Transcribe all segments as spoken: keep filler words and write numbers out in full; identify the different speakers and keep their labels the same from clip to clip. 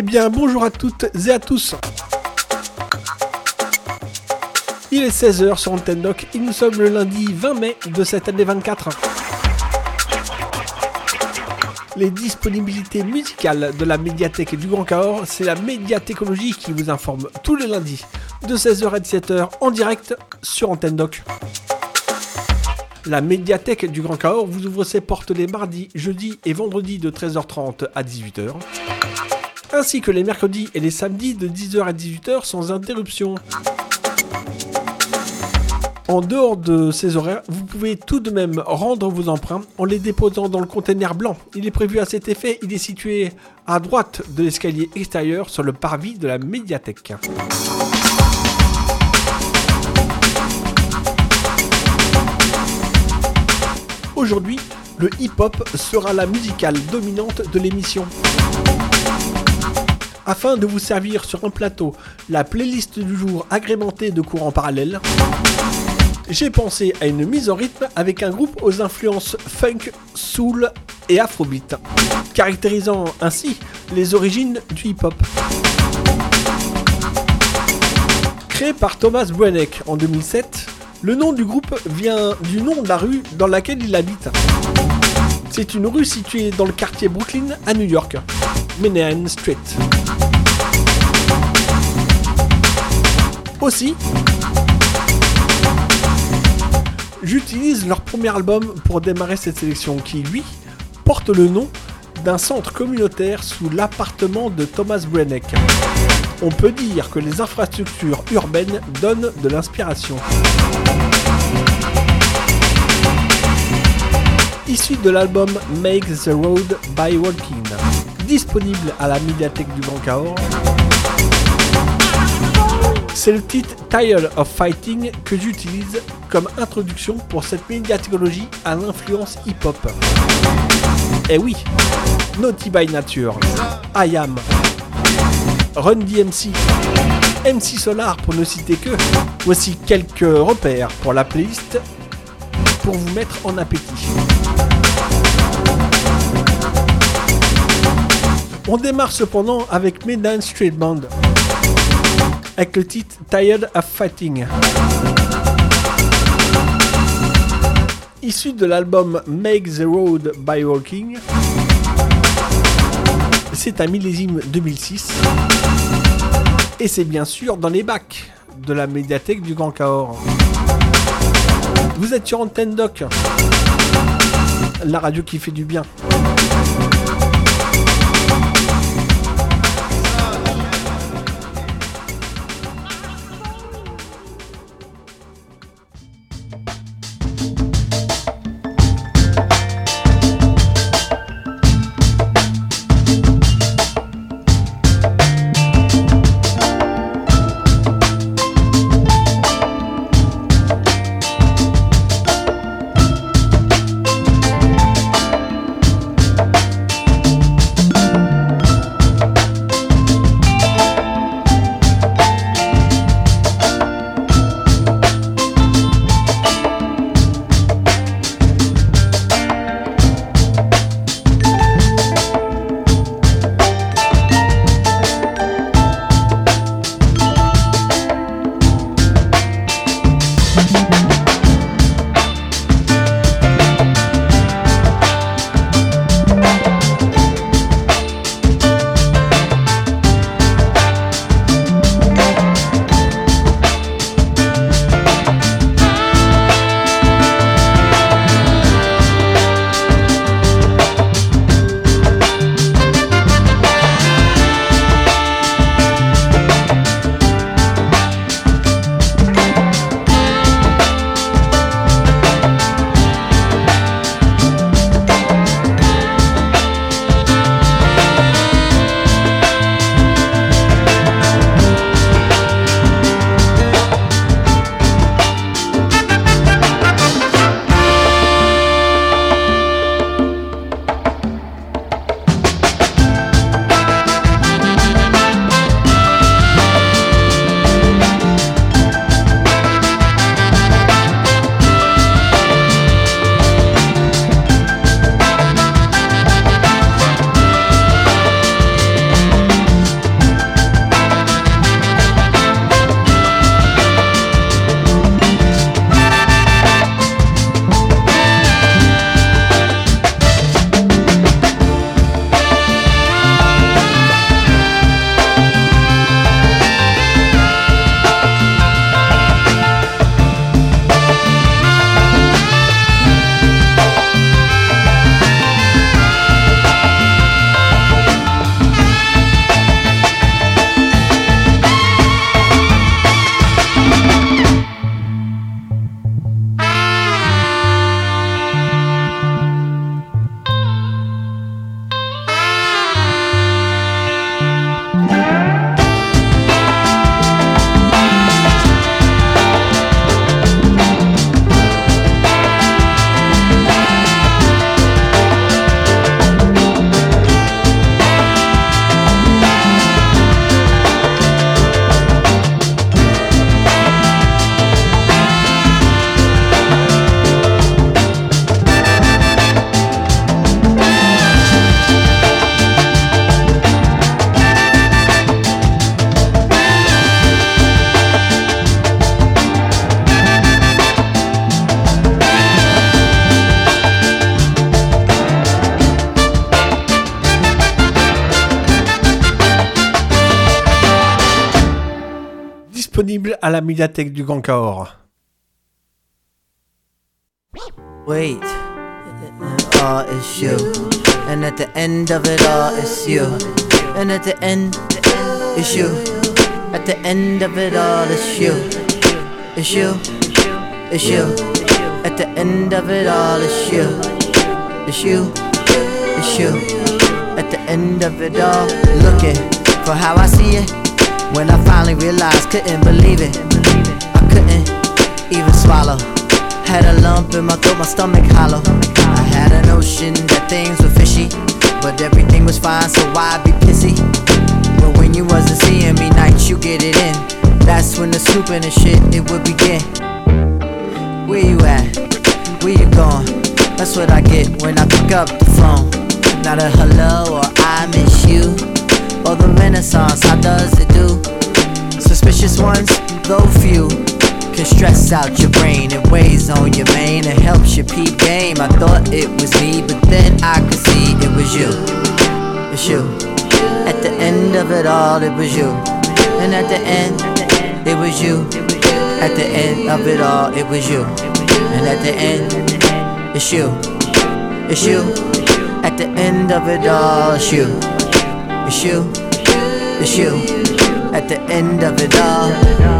Speaker 1: Eh bien, bonjour à toutes et à tous. Il est seize heures sur Antenne Doc et nous sommes le lundi vingt mai de cette année vingt-quatre. Les disponibilités musicales de la médiathèque du Grand Cahors, c'est la médiathécologie qui vous informe tous les lundis de seize heures à dix-sept heures en direct sur Antenne Doc. La médiathèque du Grand Cahors vous ouvre ses portes les mardis, jeudis et vendredis de treize heures trente à dix-huit heures, ainsi que les mercredis et les samedis de dix heures à dix-huit heures sans interruption. En dehors de ces horaires, vous pouvez tout de même rendre vos emprunts en les déposant dans le conteneur blanc. Il est prévu à cet effet, il est situé à droite de l'escalier extérieur sur le parvis de la médiathèque. Aujourd'hui, le hip-hop sera la musicale dominante de l'émission. Afin de vous servir sur un plateau la playlist du jour agrémentée de courants parallèles, j'ai pensé à une mise en rythme avec un groupe aux influences funk, soul et afrobeat, caractérisant ainsi les origines du hip-hop. Créé par Thomas Brenneck en deux mille sept, le nom du groupe vient du nom de la rue dans laquelle il habite. C'est une rue située dans le quartier Brooklyn à New York, Manhattan Street. Aussi, j'utilise leur premier album pour démarrer cette sélection qui, lui, porte le nom d'un centre communautaire sous l'appartement de Thomas Brenneck. On peut dire que les infrastructures urbaines donnent de l'inspiration. Issu de l'album Make the Road by Walking, disponible à la médiathèque du Grand Cahors, c'est le titre Tired of Fighting que j'utilise comme introduction pour cette médiathéologie à l'influence hip-hop. Eh oui, Naughty by Nature, I Am, Run D M C, M C Solar pour ne citer que. Voici quelques repères pour la playlist pour vous mettre en appétit. On démarre cependant avec Manhattan Street Band, avec le titre Tired of Fighting. Issu de l'album Make the Road by Walking, c'est un millésime deux mille six et c'est bien sûr dans les bacs de la médiathèque du Grand Cahors. Vous êtes sur Antenne Doc, la radio qui fait du bien. disponible à la médiathèque du Grand Cahors.
Speaker 2: Wait, all is you, and at the end of it all it's you, and at the end it's you, at the end of it all it's you, it's you, it's you, at the end of it all it's you, it's you, it's you, at the end of it all. Looking for how I see it, when I finally realized, couldn't believe it, I couldn't even swallow. Had a lump in my throat, my stomach hollow. I had a notion that things were fishy, but everything was fine, so why be pissy? But when you wasn't seeing me nights, you get it in. That's when the snooping and shit, it would begin. Where you at? Where you going? That's what I get when I pick up the phone. Not a hello or I miss you, or the renaissance, how does it do? Suspicious ones, though few, can stress out your brain, it weighs on your mane, it helps your peep game. I thought it was me, but then I could see it was you, it's you. At the end of it all, it was you, and at the end, it was you. At the end of it all, it was you, and at the end, it's you, it's you. At the end of it all, it's you, it's you, it's you. At the end of it all,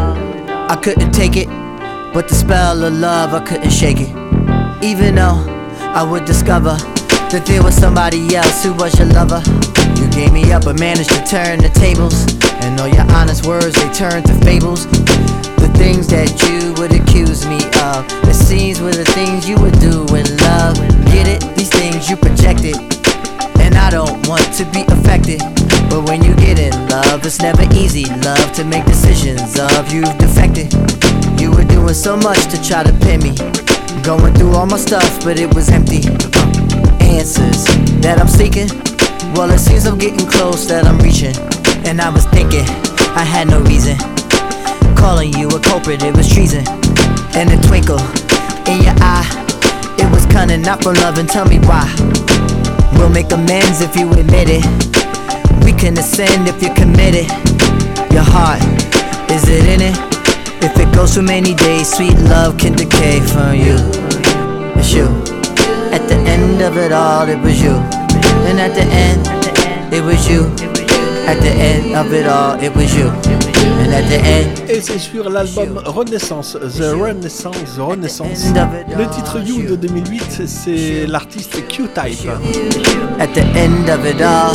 Speaker 2: I couldn't take it, but the spell of love, I couldn't shake it. Even though I would discover that there was somebody else who was your lover. You gave me up but managed to turn the tables, and all your honest words, they turned to fables. The things that you would accuse me of, the scenes were the things you would do in love. Get it? These things you projected, and I don't want to be affected. But when you get in love, it's never easy, love, to make decisions of. You've defected. You were doing so much to try to pin me, going through all my stuff, but it was empty. uh, Answers that I'm seeking, well, it seems I'm getting close, that I'm reaching. And I was thinking I had no reason, calling you a culprit, it was treason. And a twinkle in your eye, it was cunning, not from love, and tell me why. We'll make amends if you admit it. We can ascend if you're committed. Your heart, is it in it? If it goes for many days, sweet love can decay from you. It's you. At the end of it all, it was you. And at the end, it was you. At the end of it all, it was you. And at the end.
Speaker 1: Et c'est sur l'album Renaissance, The Renaissance, The Renaissance. Le titre You de deux mille huit, c'est l'artiste Q-Type.
Speaker 2: At the end of it all.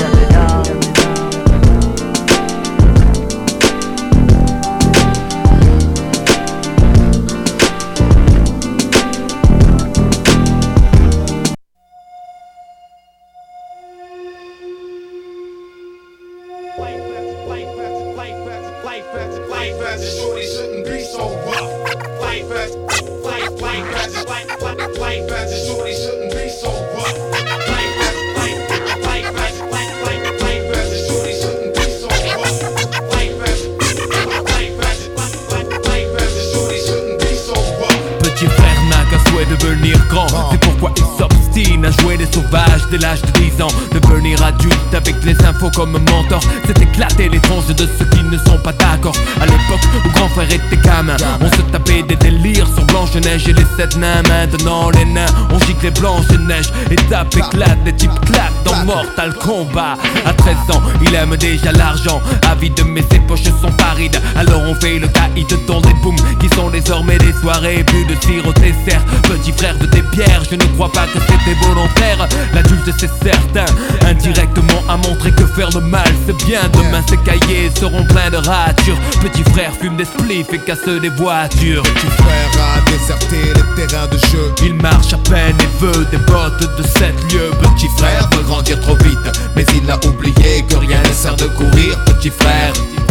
Speaker 3: Dès l'âge de dix ans, devenir adulte avec les infos comme mentor, c'est éclater les tranches de ceux qui ne sont pas d'accord. À l'époque où grand frère était gamin, on se tapait des délires sur Blanche-Neige et les sept nains. Maintenant les nains, on gicle Blanche-Neige. Étape éclate, des types claquent dans Mortal Kombat. À treize ans, il aime déjà l'argent, avide mais ses poches sont parides. Alors on fait le caïd dans des booms qui sont désormais des soirées. Plus de tir au dessert, petit frère de tes pierres, je ne crois pas que c'était volontaire. L'adulte c'est certain, indirectement a montré que faire le mal c'est bien. Demain ses cahiers seront pleins de ratures. Petit frère fume des spliffs et casse des voitures.
Speaker 4: Petit frère a déserté les terrains de jeu.
Speaker 3: Il marche à peine et veut des bottes de sept lieues. Petit frère veut grandir trop vite, mais il a oublié que rien ne sert de courir. Petit frère.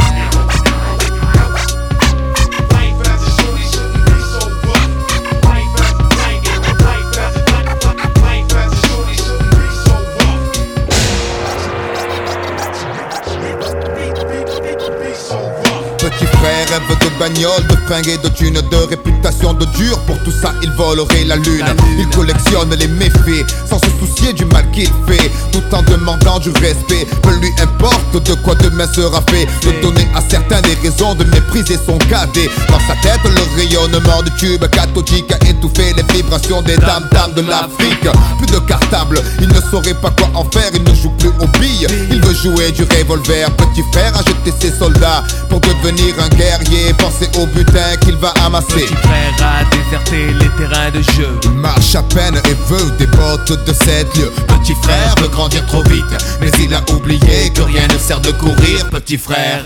Speaker 4: Petit frère rêve de bagnole, de fringues et de thunes, de réputation de dur. Pour tout ça il volerait la lune. Il collectionne les méfaits sans se soucier justifier du mal qu'il fait, tout en demandant du respect. Peu lui importe de quoi demain sera fait, de donner à certains des raisons de mépriser son cadet. Dans sa tête, le rayonnement du tube cathodique a étouffé les vibrations des dames dames de l'Afrique. Plus de cartable, il ne saurait pas quoi en faire, il ne joue plus aux billes, il veut jouer du revolver. Petit frère a jeté ses soldats pour devenir un guerrier, penser au butin qu'il va amasser.
Speaker 3: Petit frère a déserté les terrains de jeu,
Speaker 4: il marche à peine et veut des bottes de sept lieues. Petit frère veut grandir trop vite, mais il a oublié que rien ne sert de courir. Petit frère,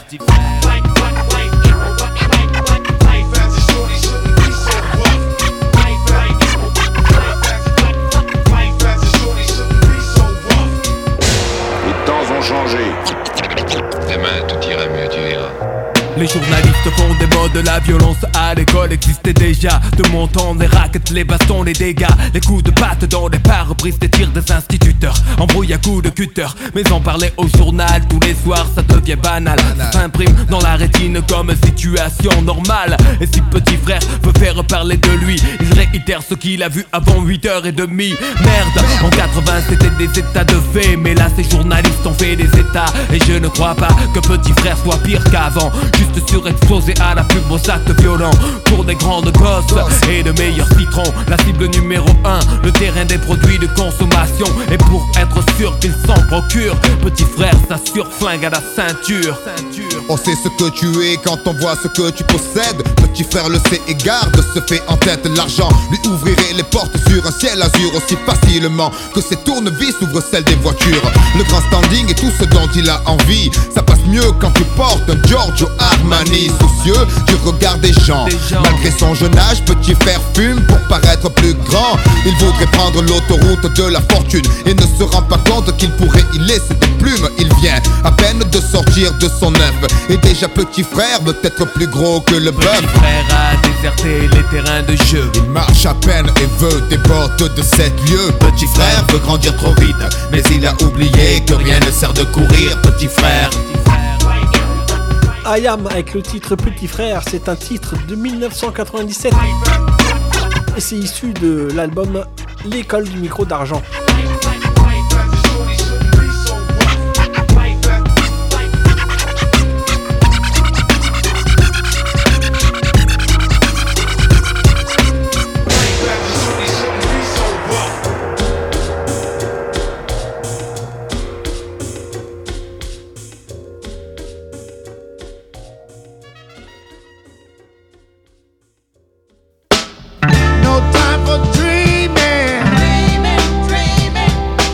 Speaker 5: demain tout ira mieux, tu verras.
Speaker 3: les journalistes font des mots de la violence à l'école existait déjà. De mon temps, les raquettes, les bastons, les dégâts, les coups de patte dans les pare-brises des tirs des instituteurs, embrouille à coups de cutter. Mais en parler au journal tous les soirs, ça devient banal. Ça s'imprime dans la rétine comme situation normale. Et si petit frère veut faire parler de lui, il réitère ce qu'il a vu avant huit heures trente. Merde, en quatre-vingts c'était des états de fait, mais là ces journalistes ont fait des états. Et je ne crois pas que petit frère soit pire qu'avant, juste surexposé à la pub aux actes violents. Pour des grandes gosses et de meilleurs citrons, la cible numéro un, le terrain des produits de consommation. Et pour être sûr qu'il s'en procure, petit frère s'assure flingue à la ceinture.
Speaker 4: on sait ce que tu es quand on voit ce que tu possèdes. Petit frère le sait et garde, se fait en tête l'argent lui ouvrirait les portes sur un ciel azur aussi facilement que ses tournevis ouvrent celles des voitures. Le grand standing et tout ce dont il a envie, ça passe mieux quand tu portes un Giorgio Armani. Soucieux du regard des gens, malgré son jeune âge, petit frère fume pour paraître plus grand. Il voudrait prendre l'autoroute de la fortune et ne se rend pas compte qu'il pourrait y laisser des plumes. Il vient à peine de sortir de son œuf et déjà petit frère veut être plus gros que le bœuf.
Speaker 3: Petit frère a déserté les terrains de jeu,
Speaker 4: il marche à peine et veut des bottes de sept lieues. Petit frère veut grandir trop vite, mais il a oublié que rien ne sert de courir. Petit frère,
Speaker 1: I Am avec le titre Petit Frère, c'est un titre de mille neuf cent quatre-vingt-dix-sept et c'est issu de l'album L'école du micro d'argent.
Speaker 6: No time for dreaming. Dreaming, dreaming.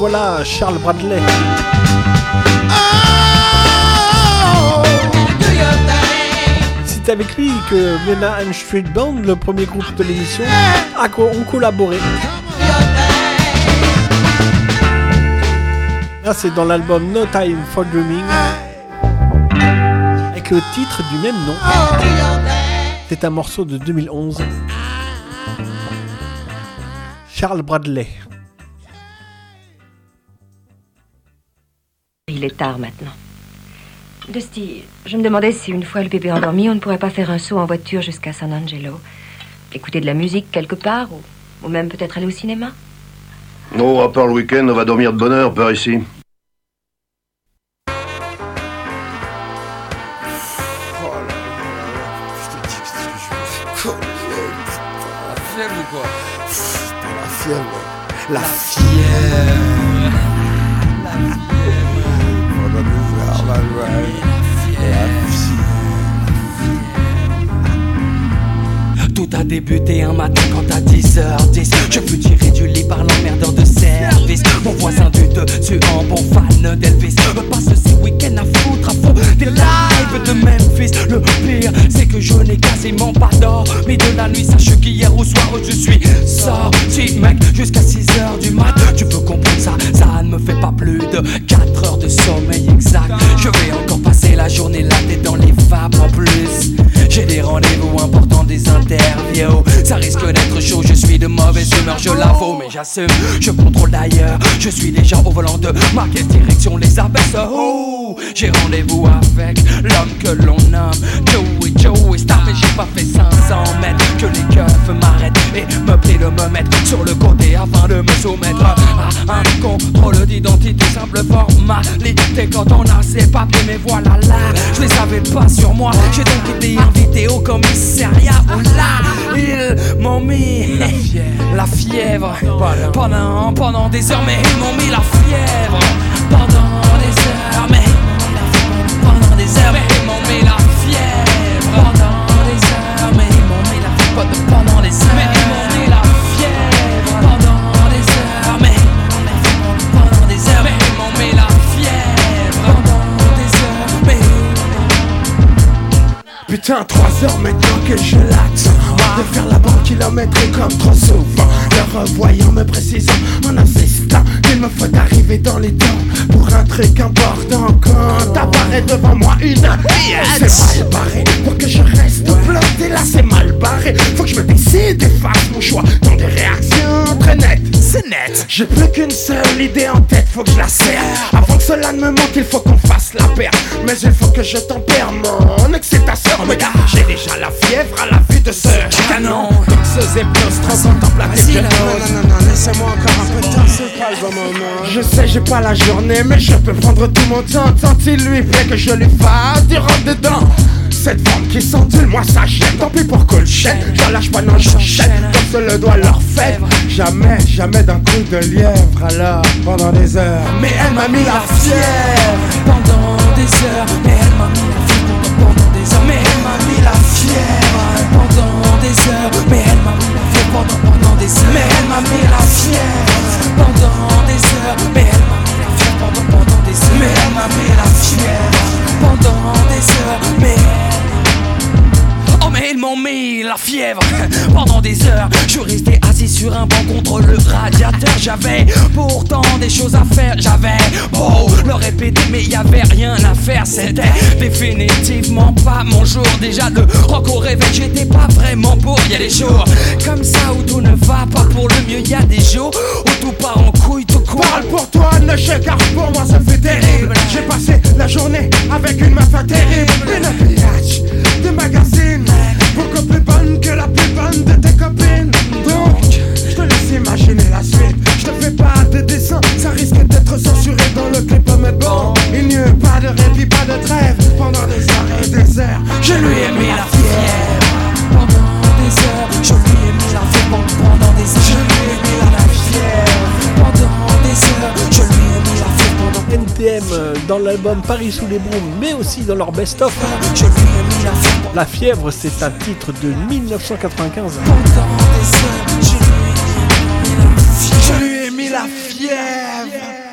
Speaker 1: voilà Charles Bradley. C'est avec lui que Menahan Street Band, le premier groupe de l'émission, a co- ont collaboré. Là, c'est dans l'album No Time for Dreaming, avec le titre du même nom. C'est un morceau de deux mille onze. Charles Bradley.
Speaker 6: Il est tard maintenant. Dusty, je me demandais si une fois le bébé endormi, on ne pourrait pas faire un saut en voiture jusqu'à San Angelo. Écouter de la musique quelque part, ou, ou même peut-être aller au cinéma.
Speaker 7: Non, à part le week-end, on va dormir de bonne heure par ici.
Speaker 3: La fièvre ou quoi?
Speaker 8: La fièvre.
Speaker 3: La fièvre. La fièvre. Tout a débuté un matin quand à dix heures dix je fus tiré du lit par l'emmerdeur de service. Mon voisin du dessus en bon fan d'Elvis me passe ces week-ends à foutre à fond des lives de Memphis. Le pire c'est que je n'ai quasiment pas dormi de la nuit. Sache qu'hier au soir je suis sorti mec jusqu'à six heures du mat. Tu peux comprendre ça, ça ne me fait pas plus de quatre heures de sommeil exact. Je vais encore passer la journée là tête dans les vapes en plus. J'ai des rendez-vous importants, des interviews. Ça risque d'être chaud, je suis de mauvaise humeur, je l'avoue, mais j'assume, je contrôle d'ailleurs. Je suis déjà au volant de ma quelle direction les abaisse. Oh, j'ai rendez-vous avec l'homme que l'on nomme Joey, Joey Star, mais j'ai pas fait cinq cents mètres que les keufs m'arrêtent et me prient de me mettre sur le côté afin de me soumettre à un contrôle d'identité, simple formalité quand on a ses papiers, mais voilà là, je les avais pas sur moi. J'ai donc été invité au commissariat où là, ils m'ont mis la fièvre, la fièvre pendant, pendant des heures, mais ils m'ont mis la fièvre pendant des heures, mais pendant des heures, mais ils m'ont mis la fièvre pendant des heures, mais ils m'ont mis la fièvre pendant des heures, mais ils m'ont mis la fièvre pendant des heures, mais pendant des heures, mais ils m'ont mis la fièvre pendant des heures, mais
Speaker 8: putain, trois heures maintenant que je l'attends de faire la bande kilométrique comme trop souvent. Le revoyant me précisant en insistant qu'il me faut arriver dans les temps pour un truc important. Quand apparaît devant moi une c'est mal barré pour que je reste bloqué là, c'est mal barré. Faut que je me décide et fasse mon choix dans des réactions très nettes. C'est net. J'ai plus qu'une seule idée en tête, faut que je la serre. Avant que cela ne me manque, il faut qu'on fasse la paire. Mais il faut que je tempère mon excitation. Regarde, j'ai déjà la fièvre à la vue de ce canon. Toxeuse et plus, trop contemplatif. Non, non, non, non, laissez-moi encore un peu de temps, c'est pas le bon moment. Je sais, j'ai pas la journée, mais je peux prendre tout mon temps. Tant il lui plaît que je lui fasse du rentre dedans. Cette forme qui s'endule, moi ça gêne. Tant pis pour qu'on le chaîne, j'en lâche pas, non j'enchaîne. Comme se le doit leur fèvre. Jamais, jamais d'un coup de lièvre. Alors, pendant des heures, mais elle m'a mis la fièvre.
Speaker 3: pendant des heures, mais elle m'a mis la fièvre pendant des heures, mais elle m'a mis la fièvre pendant des heures, mais elle m'a mis la fièvre pendant, pendant des heures, mais elle m'a mis la fièvre pendant des heures, mais elle m'a mis la fièvre pendant, pendant des heures, mais elle m'a mis la fièvre pendant des heures, mais oh mais ils m'ont mis la fièvre pendant des heures. Je suis resté assis sur un banc contre le radiateur. J'avais pourtant des choses à faire. J'avais beau le répéter mais y avait rien à faire. C'était définitivement pas mon jour. Déjà le rock au réveil j'étais pas vraiment pour. Y'a des jours comme ça où tout ne va pas pour le mieux. Y'a des jours où tout part en couille tout court.
Speaker 8: Parle pour toi, ne chèque, car pour moi ça fait terrible. J'ai passé la journée avec une meuf terrible. Une pillage de magazine, beaucoup plus bonne que la plus bonne de tes copines. Donc, je te laisse imaginer la suite. Je te fais pas de dessin, ça risque d'être censuré dans le clip. Mais bon, il n'y a pas de répit, pas de trêve. Pendant des heures et des heures, je lui ai mis la fièvre.
Speaker 3: Pendant des heures, je lui ai mis la fièvre pendant des heures, je lui ai mis la fièvre pendant des heures, je lui ai mis la fièvre pendant
Speaker 1: N T M dans l'album Paris sous les brumes, mais aussi dans leur best-of.
Speaker 3: je lui ai mis la fièvre
Speaker 1: La fièvre, c'est un titre de dix-neuf cent quatre-vingt-quinze.
Speaker 3: pendant des heures, je lui ai mis la fièvre.
Speaker 8: Je lui ai mis la fièvre.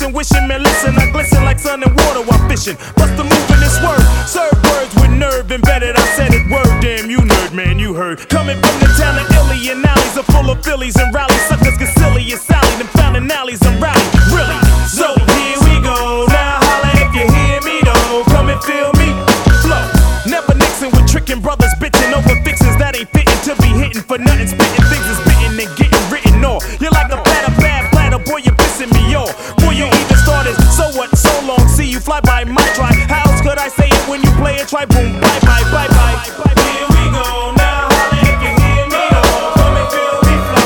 Speaker 9: listen, wishing, man, listen. I glisten like sun and water while fishing. Bust a move in this word. Serve words with nerve embedded. I said it word, damn you nerd, man, you heard. Coming from the town of Illy and alleys are full of Phillies and rallies. Suckers get silly and Sally. Them found in alleys and rally. Really? So here we go. Now holla if you hear me though. Come and feel me. Flow. Never Nixon with tricking brothers bitching over fixins that ain't fitting to be hitting for nothing. Spitting things is bitten and getting written off. You're like a platter, bad platter, boy, you're pissing me off. Boy, you even started, so what, so long, see you fly by my try. How else could I say it when you play it? Try boom, bye bye, bye bye. Here we go, now holla if you hear me, oh, come and feel me flow.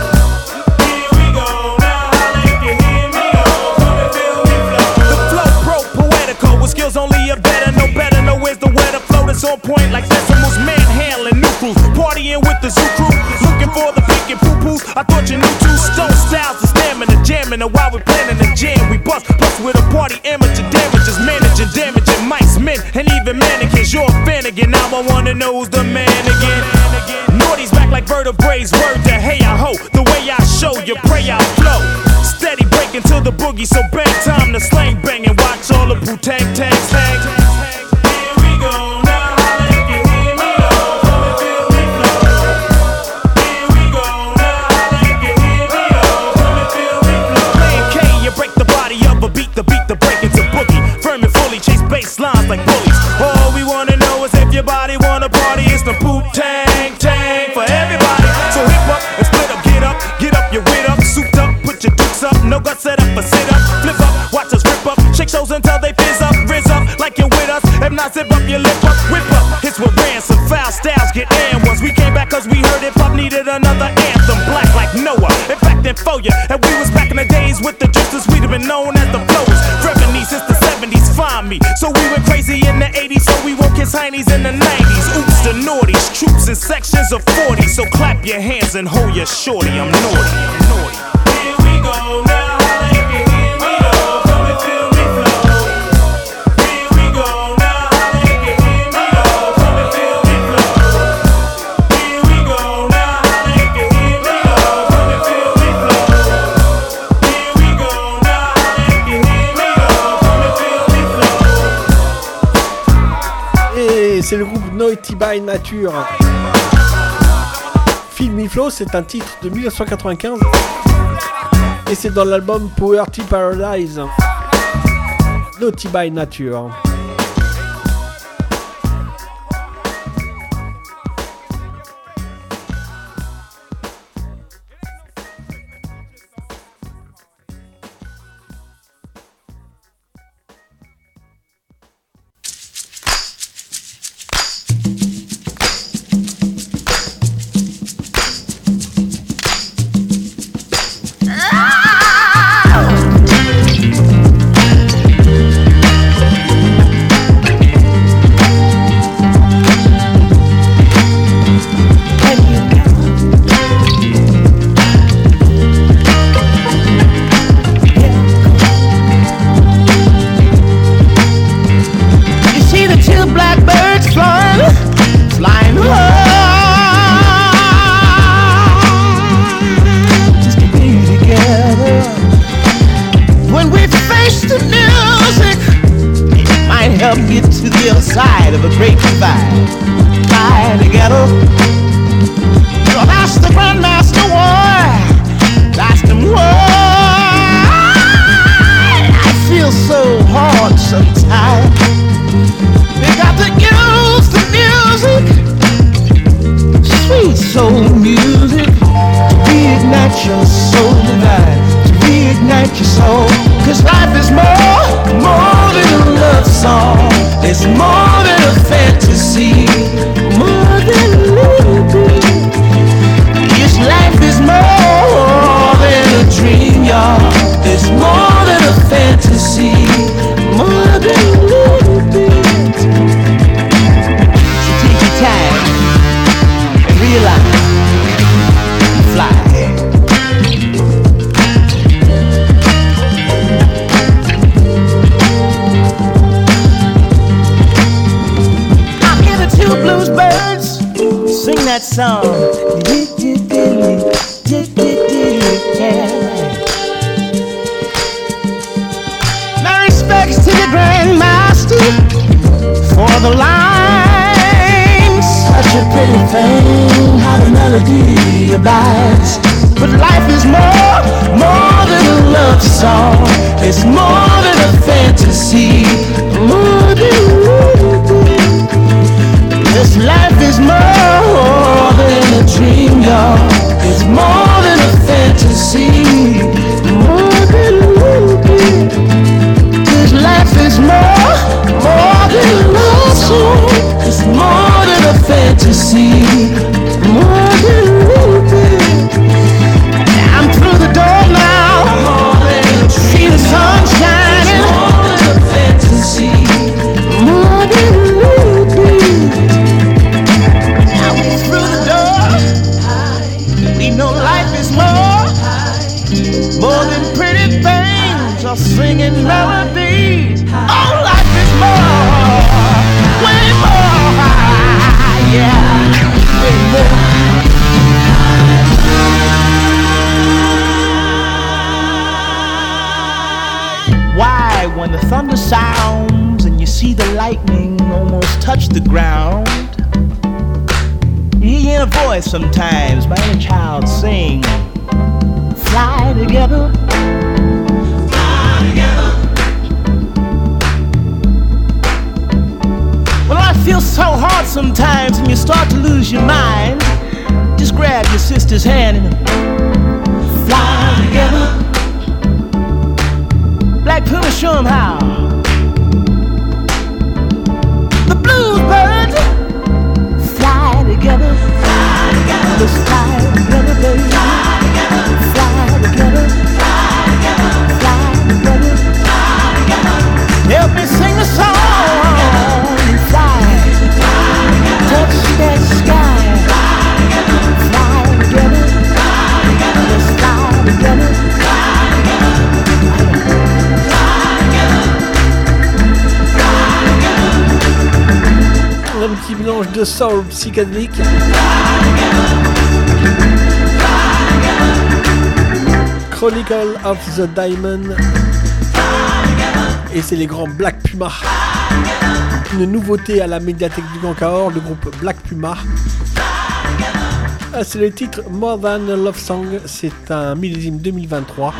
Speaker 9: Here we go, now holla if you hear me, oh, come and feel me flow. The flow pro poetical with skills only a better, no better, no where's the weather flow that's on point like decimals, manhandling new crews, partying with the zoo crew, looking for the pink and poo-poos. I thought you knew two stone styles and stamina, jamming, and while we're planning the jam, we bust, plus with a party amateur damages, managing, damaging mice, men, and even mannequins. You're a fan again, now I wanna know who's the man again. Naughty's back like vertebrae, word to hey I ho, the way I show you pray I flow. Steady breaking to the boogie, so bang time to slang bang and watch all the Wu-Tang tanks hang. Here we go, now holla if you hear me, oh, come and feel me flow. Here we go, now holla if you hear me, oh, come and feel me flow. Playing K, you break the body up, but beat the beat the break into boogie. Firm and fully chase bass lines like bullies. All we wanna know is if your body wanna party, it's the Wu-Tang tang for everybody. So hip up and split up, get up, get up, your wit up, souped up, put your dukes up, no guts set up or sit up, flip up, watch us rip up, shake shows until they fizz up, rizz up, like you're with us, if not zip up your lip up, whip up, hits with ransom, foul styles get and once we came back cause we heard hip hop needed another anthem, black like Noah, in fact then for ya, and we was back in the days with the drifters, we'd have been known as the flowers, revenue since the seventies, find me, so we went crazy in the eighties, so we won't kiss heinies in the nineties, oops the naughties, troops in sections of forty, so clap your hands and hold your shorty, I'm naughty, I'm naughty. Here we go, now holla if you hear me, oh, come and feel me flow. Here we go, now holla if you hear me, oh, come and feel me flow. Here we go, now holla if you hear me, oh, come and feel me flow. Here we go, now holla if you hear me, oh, come and feel me flow.
Speaker 1: Et c'est le groupe Naughty by Nature. Feel Me Flow, c'est un titre de mille neuf cent quatre-vingt-quinze et c'est dans l'album Poverty Paradise. Naughty by Nature.
Speaker 8: Thanks to the Grandmaster for the lines. Such a pretty thing, how the melody abides. But life is more, more than a love song. It's more than a fantasy. More than this life is more than a dream, y'all. It's more than a fantasy. More than this life is more, more than a love song. It's more than a fantasy. More than I'm through the door now. See the sun shining. More than a fantasy. More than now we through the door. We know life is more, more than pretty things or singing melodies. Oh, life is more, way more. Yeah, way more. Why, when the thunder sounds and you see the lightning almost touch the ground, you hear a voice sometimes by any child sing, fly together, fly together. Well, life feels so hard sometimes and you start to lose your mind. Just grab your sister's hand and fly together. Black Puma, show 'em how. The bluebirds fly together. Fly together. Let's fly together, baby. Fly together. Fly together. Fly together. Fly together. Fly together. Help me sing the song. Fly. Fly together. Touch that sky. Fly together. Fly together. Fly together. Let's fly together. Fly together.
Speaker 1: Un petit mélange de soul psychédélique. Chronicle of the Diamond. Et c'est les grands Black Puma. Une nouveauté à la médiathèque du Grand Cahors, le groupe Black Puma. C'est le titre More Than a Love Song. C'est un millésime deux mille vingt-trois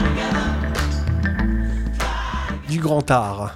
Speaker 1: du Grand Art.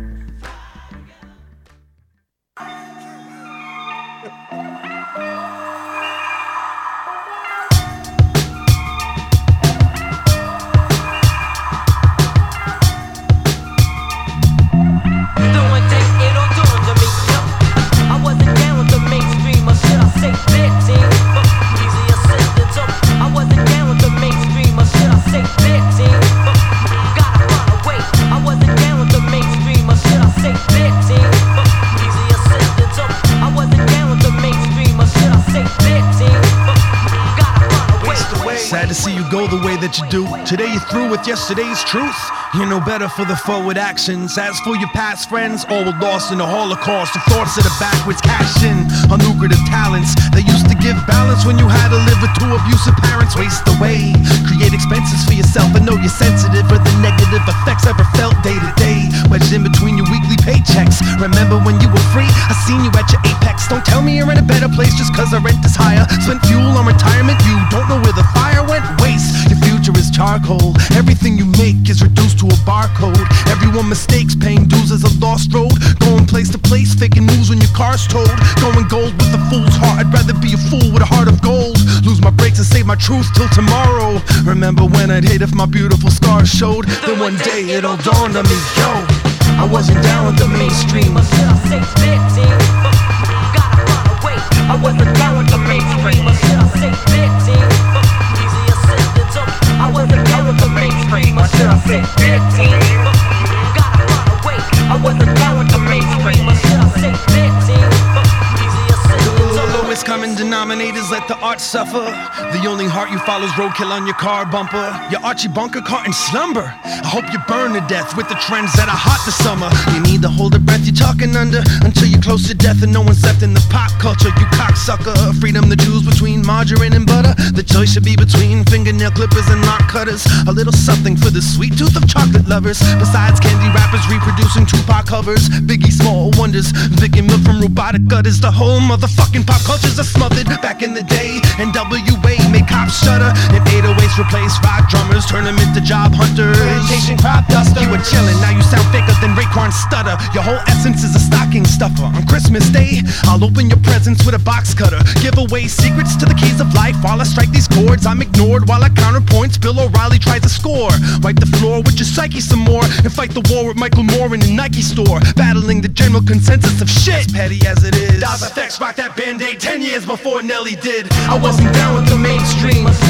Speaker 10: You do. Today you're through with yesterday's truth. You're no better for the forward actions. As for your past friends, all were lost in the Holocaust. The thoughts of the backwards cash in on lucrative talents. They used to give balance when you had to live with two abusive parents. Waste away, create expenses for yourself. I know you're sensitive for the negative effects ever felt day to day. Wedged in between your weekly paychecks. Remember when you were free? I seen you at your apex. Don't tell me you're in a better place just cause our rent is higher. Spent fuel on retirement, you don't know where the fire went. Waste, your future is charcoal. Everything you make is reduced to a barcode. Everyone mistakes, paying dues is a lost road. Going place to place, faking moves when your car's towed. Going gold with a fool's heart, I'd rather be a fool with a heart of gold. Lose my brakes and save my truth till tomorrow. Remember when I'd hate if my beautiful scars showed. Then one day it all dawned on me, yo, I wasn't down with the mainstream. Or should I say victim? Gotta run away. I wasn't down with the mainstream. Or should I say victim? Easy assistance. I wasn't down with the mainstream. Or should I say victim? Gotta run away. I wasn't down with the mainstream. Or should I say victim? Easy assistance. The lowest common denominators let the art suffer. The only heart you follow is roadkill on your car bumper. Your Archie Bunker caught in slumber. I hope you burn to death with the trends that are hot this summer. You need to hold a breath you're talking under until you're close to death and no one's left in the pop culture. You cocksucker. Freedom to choose between margarine and butter. The choice should be between fingernail clippers and lock cutters. A little something for the sweet tooth of chocolate lovers. Besides candy wrappers reproducing Tupac covers. Biggie Small Wonders, Vicky Milk from robotic gutters. The whole motherfucking pop cultures are smothered. Back in the day, N W A made cops shudder. And eight oh eights replaced rock drummers, turn them into job hunters. Plantation crop duster. You were chillin', now you sound faker than Raekwon stutter. Your whole essence is a stocking stuffer. On Christmas Day, I'll open your presents with a box cutter. Give away secrets to the keys of life. While I strike these chords, I'm ignored while I counterpoints. Bill O'Reilly tries to score. Wipe the floor with your psyche some more and fight the war with Michael Moore in the Nike store. Battling the general consensus of shit, as petty as it is. Daz F X rocked that Band-Aid ten years before Nelly did. I wasn't down with the mainstream. I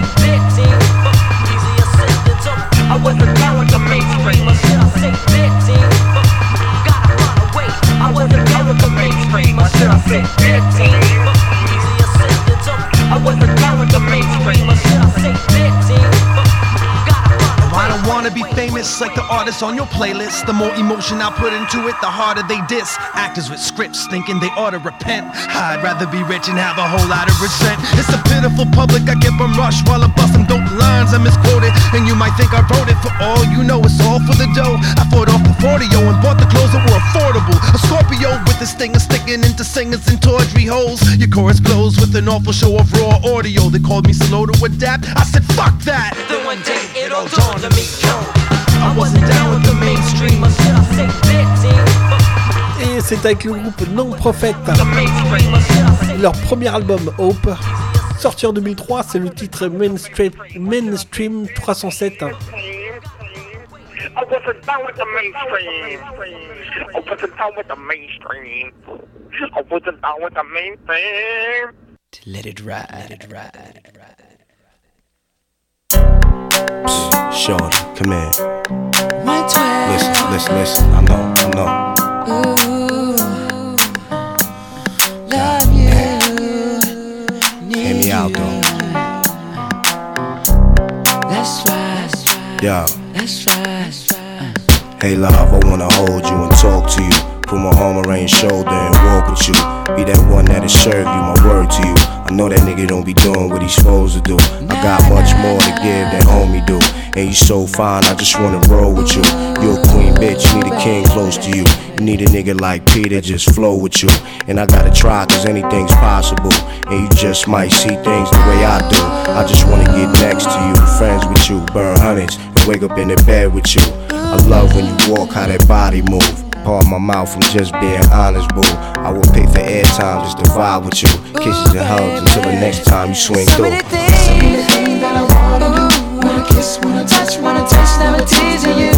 Speaker 10: wasn't down with the mainstream. I wasn't down with the mainstream. I said I said fifteen. I wasn't down with the mainstream. I said I said fifteen. I don't wanna be famous like the artists on your playlist. The more emotion I put into it, the harder they diss. Actors with scripts thinking they ought to repent. I'd rather be rich and have a whole lot of resent. It's a pitiful public, I get them rushed while I bust them dope lines. I misquoted, and you might think I wrote it. For all you know, it's all for the dough. I fought off the forty-oh and bought the clothes that were affordable. A Scorpio with this thing of sticking into singers and tawdry holes. Your chorus glows with an awful show of raw audio. They called me slow to adapt, I said fuck that. Then one day it all dawned on me, yo, I wasn't down with the mainstream. I said I said fifteen.
Speaker 1: Et c'est avec le groupe Non Prophet. Leur premier album Hope, sorti en deux mille trois, c'est le titre Mainstream, Mainstream trois cent sept.
Speaker 11: I wasn't down with the mainstream. I wasn't down with the mainstream. I wasn't down with the mainstream.
Speaker 12: Let it ride, let it ride, let it ride.
Speaker 13: Shorty, come here. Listen, listen, listen. I know, I know.
Speaker 14: Ooh, love you.
Speaker 13: Hear me out though.
Speaker 14: That's right.
Speaker 13: Yo.
Speaker 14: That's right.
Speaker 13: Hey love, I wanna hold you and talk to you. Put my arm around your shoulder and walk with you. Be that one that'll serve you, my word to you. I know that nigga don't be doing what he's supposed to do. I got much more to give than homie do. And you so fine, I just wanna roll with you. You a queen bitch, need a king close to you. You need a nigga like Peter, just flow with you. And I gotta try, cause anything's possible. And you just might see things the way I do. I just wanna get next to you, friends with you, burn hundreds, and wake up in the bed with you. I love when you walk, how that body move. Pardon my mouth, I'm just being honest, boo. I will pay for airtime just to vibe with you. Kisses and hugs until the next time you swing
Speaker 14: So
Speaker 13: through.
Speaker 14: many things, so many things that I wanna do. Wanna kiss, wanna touch, wanna taste, never teasing you.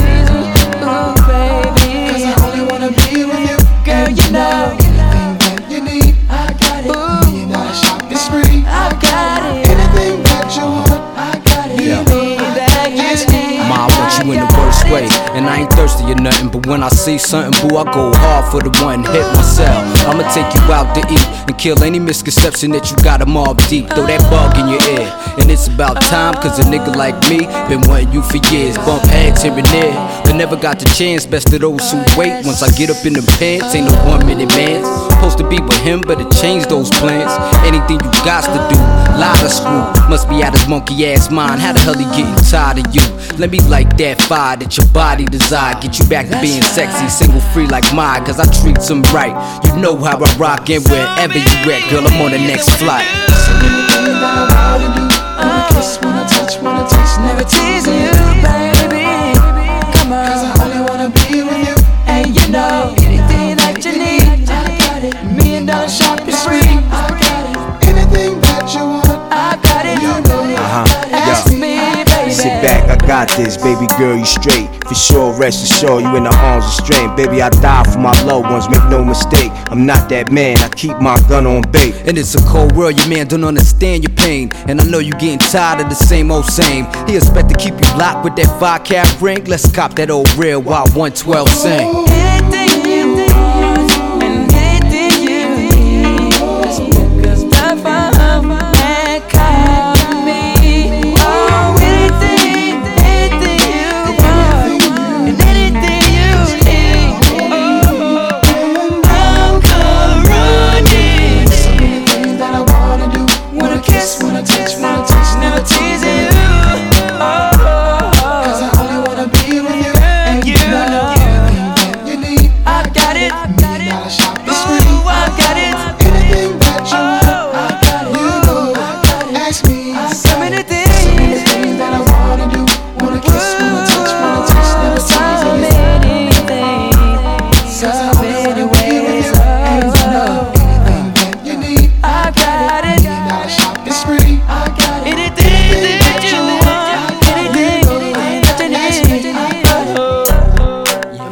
Speaker 14: Ooh, baby, cause I only wanna be with you. Girl, you know anything that you need, I got it. Ooh, million dollar shopping spree, I got it. Anything that you want, I got it.
Speaker 12: Yeah.
Speaker 14: Anything that you need,
Speaker 12: Ma, I want you in the worst way, and I ain't thirsty or nothing. But when I see something, boo, I go hard for the one, hit myself. I'ma take you out to eat and kill any misconception that you got a mob deep. Throw that bug in your ear, and it's about time, cause a nigga like me been wanting you for years. Bump heads here and there, but never got the chance. Best of those who wait. Once I get up in the pants, ain't no one minute man. Supposed to be with him, but it changed those plans. Anything you got to do, lie to screw. Must be out his monkey ass mind. How the hell he getting tired of you? Let me light that fire that your body desire. Get you back to being sexy, single free like mine. Cause I treat them right. You know how I rock and wherever you at, girl, I'm on the next flight.
Speaker 14: so many things that I wanna do. Wanna kiss, wanna touch, wanna taste, never teasing you, baby. Come on, cause I only wanna be with you. And you know anything that you need, I got it. Million dollar shopping spree, I got it. Anything that you want, I got it. You know it.
Speaker 13: Uh-huh.
Speaker 14: Ask me, baby.
Speaker 13: Sit back, I got this, baby girl, you straight. For sure, rest assured, you in the arms of strength. Baby, I die for my loved ones, make no mistake. I'm not that man, I keep my gun on bait.
Speaker 12: And it's a cold world, your man don't understand your pain. And I know you getting tired of the same old same. He expect to keep you locked with that five cap ring. Let's cop that old real while one twelve sing.
Speaker 14: Anything you want, and anything you need, just pick a stuff up.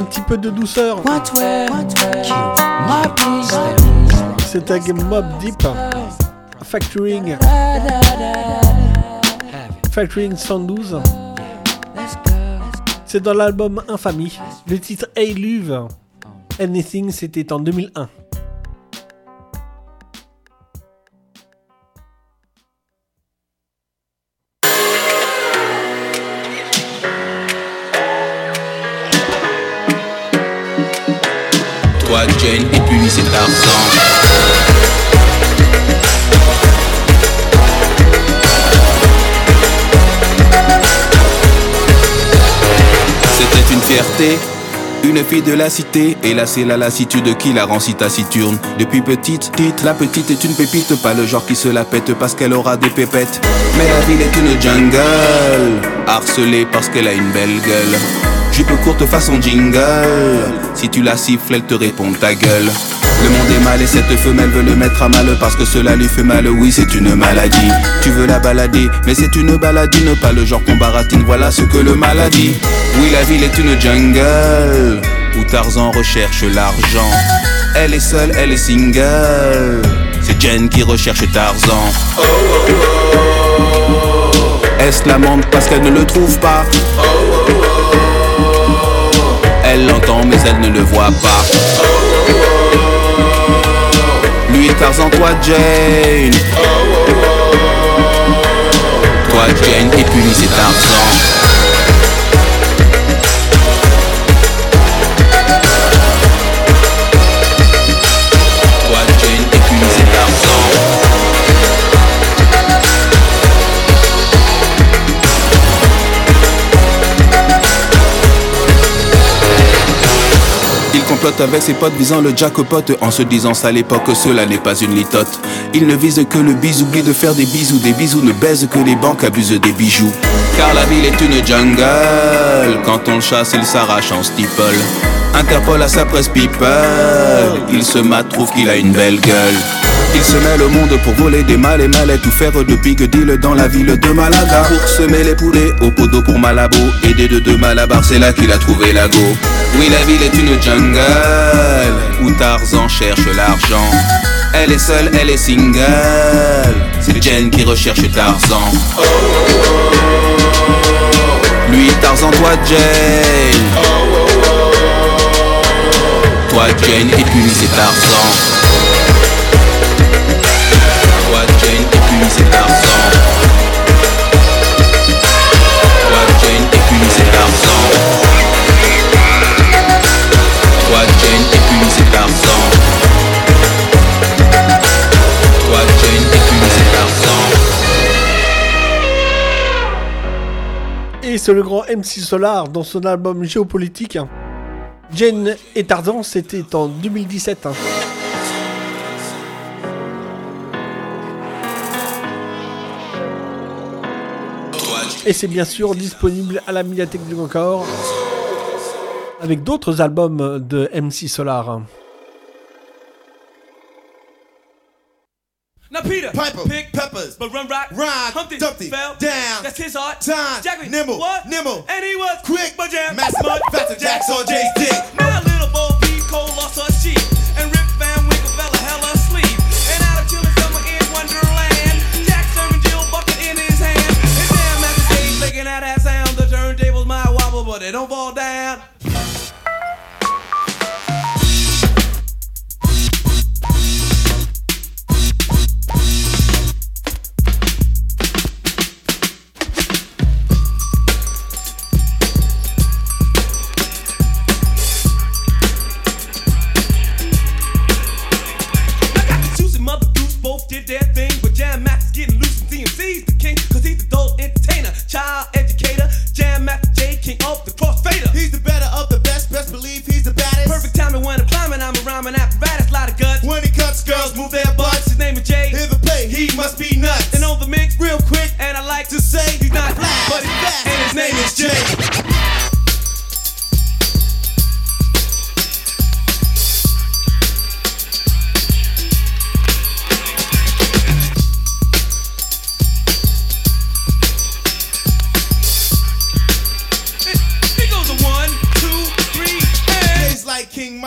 Speaker 1: petit peu de douceur. C'était Mob Deep. Factoring. Factoring cent douze. C'est dans l'album Infamie. Le titre Hey Luv. Anything, c'était en deux mille un.
Speaker 15: Toi Jane et puis c'est Tarzan. C'était une fierté, une fille de la cité. Et là c'est la lassitude qui la rend si taciturne. Depuis petite, petite, la petite est une pépite. Pas le genre qui se la pète parce qu'elle aura des pépettes. Mais la ville est une jungle, harcelée parce qu'elle a une belle gueule. Jupe courte façon jingle, si tu la siffles elle te répond ta gueule. Le monde est mal et cette femelle veut le mettre à mal parce que cela lui fait mal, oui c'est une maladie. Tu veux la balader, mais c'est une baladine, pas le genre qu'on baratine, voilà ce que le mal a dit. Oui la ville est une jungle, où Tarzan recherche l'argent. Elle est seule, elle est single, c'est Jen qui recherche Tarzan. Oh, oh, oh. Est-ce la mente parce qu'elle ne le trouve pas? Oh, oh, oh. Elle l'entend mais elle ne le voit pas. Lui Tarzan, toi Jane. Toi Jane et puis lui c'est Tarzan. Toi Jane et puis lui c'est Tarzan. Il complote avec ses potes visant le jackpot en se disant ça à l'époque, cela n'est pas une litote. Il ne vise que le bis, oublie de faire des bisous. Des bisous ne baisent que les banques abusent des bijoux. Car la ville est une jungle, quand on le chasse il s'arrache en steeple. Interpol à sa presse people, il se mate, trouve qu'il a une belle gueule. Il se mêle au monde pour voler des malles et mallettes ou faire de big deal dans la ville de Malaga. Pour semer les poulets au poteau pour Malabo, aider de deux Malabar, c'est là qu'il a trouvé la go. Oui la ville est une jungle, où Tarzan cherche l'argent. Elle est seule, elle est single, c'est Jen qui recherche Tarzan. Lui Tarzan, toi Jane. Toi Jane et puis lui c'est Tarzan. Toi Jane et puis lui c'est Tarzan. Toi Jane et puis lui c'est Tarzan. Toi Jane et puis lui c'est Tarzan. Toi Jane et puis lui c'est Tarzan.
Speaker 1: Et c'est le grand M C Solar dans son album Géopolitique. Jane et Tarzan, c'était en deux mille dix-sept. Et c'est bien sûr disponible à la médiathèque du Grand Cahors avec d'autres albums de M C Solar.
Speaker 16: Now Peter, Piper, pick peppers, but run rock, rhyme, Humpty, Dumpty, fell down. That's his art. Time, Jackie, nimble, what? Nimble, and he was quick, but jam, master mud, faster jacks on Jay's dick. Now little Bo Peep Cole lost her sheep, and Rip Van Winkle fell a hell asleep. And out of chilling summer in Wonderland, Jack serving Jill bucket in his hand. And damn, Master Jay's making that ass sound. The turntables might wobble, but they don't fall down.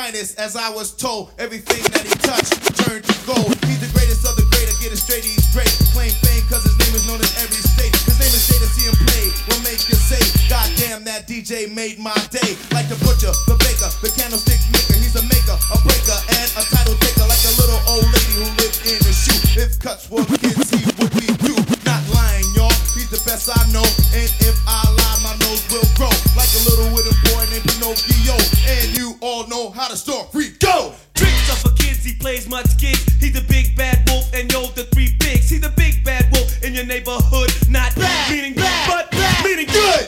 Speaker 16: finest, as I was told. Everything that he touched turned to gold. He's the greatest of the great, I get it straight, he's great. Claim fame cause his name is known in every state. His name is Jay, to see him play will make you say, God damn, that D J made my day. Like the butcher, the baker, the candlestick maker. He's a maker, a breaker, and a title taker. Like a little old lady who lived in a shoe. If cuts were kids, he would be you. Not lying, y'all, he's the best I know. And if I lie, my nose will grow. Like a little wooden boy named Pinocchio. And you all know how the story go.
Speaker 9: Tricks are for kids, he plays much gigs. He's the big bad wolf, and yo, the three bigs. He's the big bad wolf in your neighborhood. Not bad, meaning bad, but bad, meaning good.